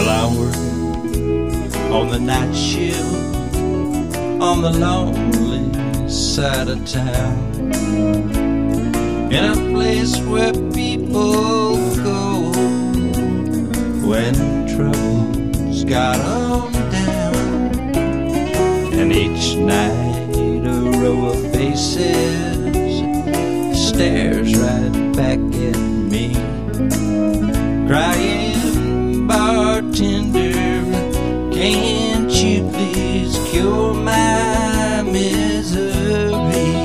Well, I'm working on the night shift on the lonely side of town, in a place where people go when trouble's got 'em down. And each night a row of faces stares right back at me, crying, bartender, can't you please cure my misery?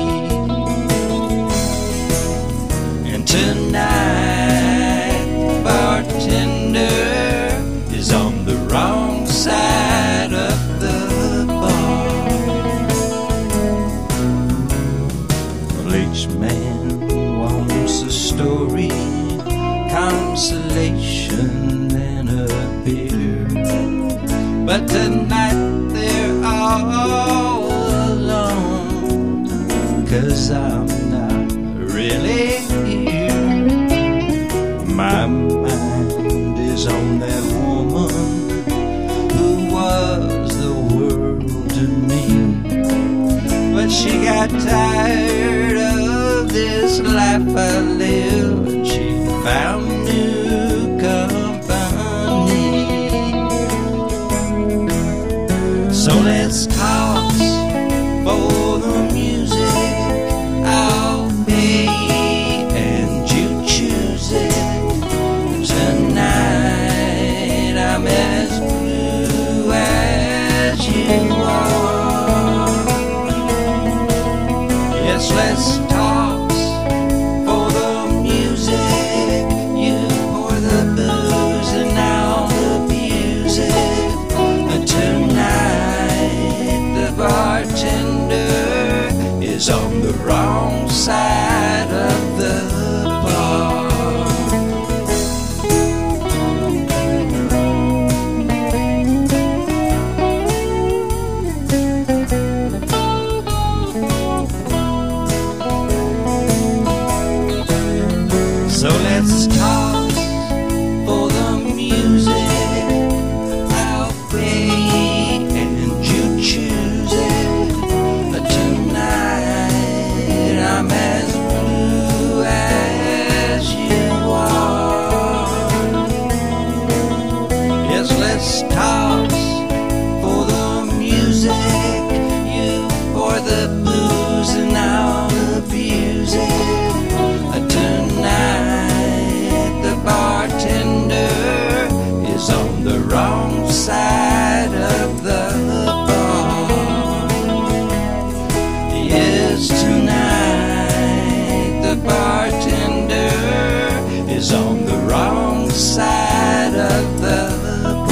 And tonight the bartender is on the wrong side of the bar. Well, each man wants a story, consolation and a beer, but tonight they're all alone, 'cause I'm not really here. My mind is on that woman who was the world to me, but she got tired of this life I live, and she found new company. So let's toss for the music, I'll pay and you choose it. Tonight I'm as blue as you are. Yes, let's toss for the music, you pour the booze and I'll abuse it. Tonight the bartender is on the wrong side of the bar. So let's toss for the music, I'll pay and you choose it. Tonight I'm as blue as you are. Yes, let's toss for the music, you pour the booze and I'll abuse it. Tonight the bartender is on the wrong side of the bar. Yes, tonight the bartender is on the wrong side of the bar.